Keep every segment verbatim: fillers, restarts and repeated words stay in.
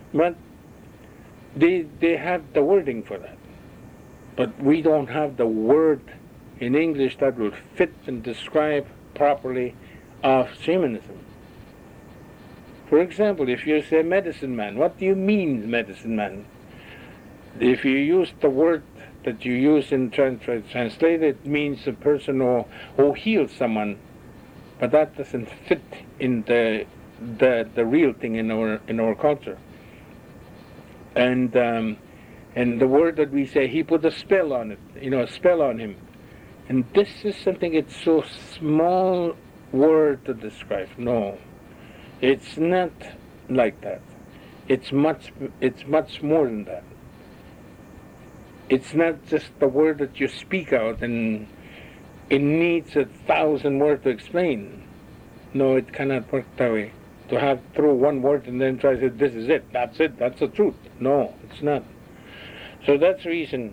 But they, they have the wording for that. But we don't have the word in English that will fit and describe properly of shamanism. For example, if you say medicine man, what do you mean medicine man? If you use the word that you use in trans- translate, it means a person who, who heals someone, but that doesn't fit in the the the real thing in our in our culture. And um, and the word that we say, he put a spell on it, you know, a spell on him. And this is something, it's so small word to describe. No, it's not like that. It's much, it's much more than that. It's not just the word that you speak out and it needs a thousand words to explain. No, it cannot work that way. To have throw one word and then try to say, this is it, that's it, that's the truth. No, it's not. So that's the reason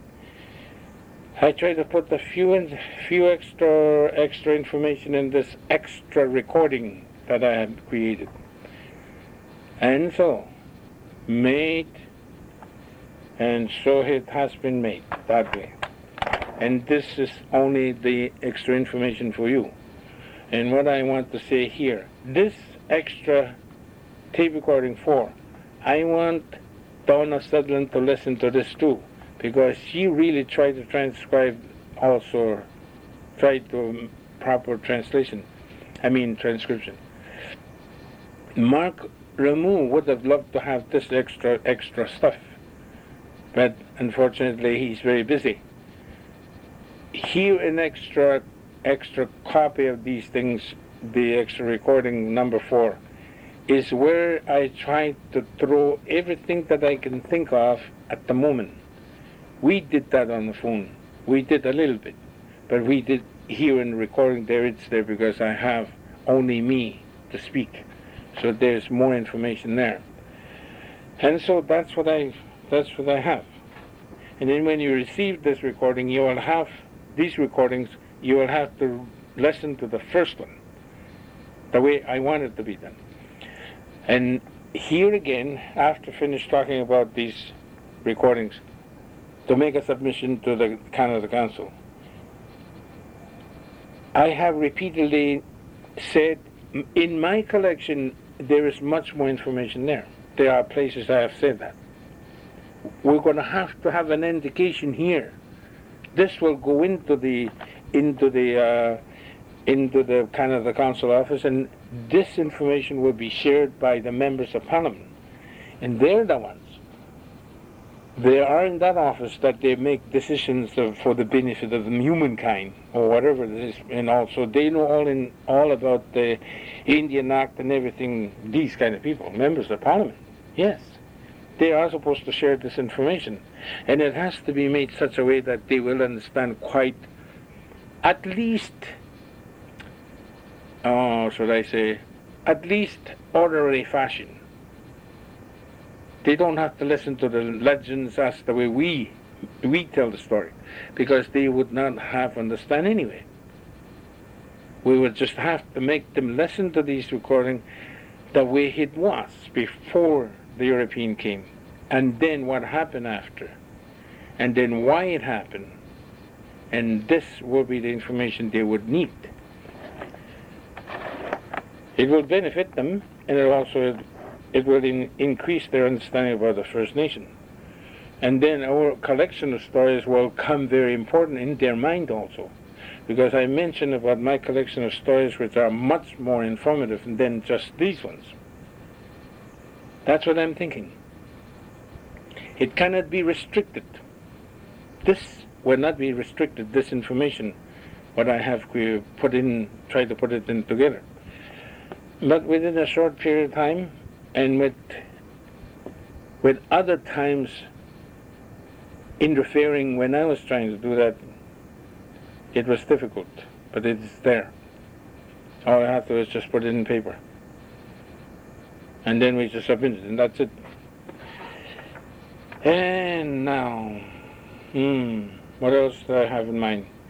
I try to put a few and few extra extra information in this extra recording that I have created. And so, made, and so it has been made that way. And this is only the extra information for you. And what I want to say here, this extra tape recording four, I want Donna Sutherland to listen to this too, because she really tried to transcribe also, tried to proper translation, I mean transcription. Mark Rameau would have loved to have this extra extra stuff, but unfortunately he's very busy. Here an extra extra copy of these things, the extra recording number four, is where I try to throw everything that I can think of at the moment. We did that on the phone. We did a little bit, but we did here in the recording there, it's there because I have only me to speak. So there's more information there. And so that's what I that's what I have. And then when you receive this recording, you will have these recordings, you will have to listen to the first one, the way I want it to be done. And here again, after finish talking about these recordings, to make a submission to the Canada Council, I have repeatedly said, in my collection, there is much more information there. There are places I have said that. We're going to have to have an indication here. This will go into the into the uh, into the Canada Council office, and this information will be shared by the members of Parliament, and they're the ones. They are in that office that they make decisions of, for the benefit of the humankind, or whatever it is, and also they know all in all about the Indian Act and everything. These kind of people, members of Parliament, yes, they are supposed to share this information, and it has to be made such a way that they will understand quite, at least, oh, should I say, at least orderly fashion. They don't have to listen to the legends as the way we we tell the story, because they would not have understand anyway. We would just have to make them listen to these recordings the way it was before the European came, and then what happened after, and then why it happened, and this will be the information they would need. It will benefit them, and it also it will in, increase their understanding about the First Nation. And then our collection of stories will come very important in their mind also, because I mentioned about my collection of stories which are much more informative than just these ones. That's what I'm thinking. It cannot be restricted. This will not be restricted, this information, what I have put in, tried to put it in together. But within a short period of time, and with with other times interfering when I was trying to do that, it was difficult, but it's there. All I have to do is just put it in paper. And then we just submit it, and that's it. And now, hmm, what else do I have in mind?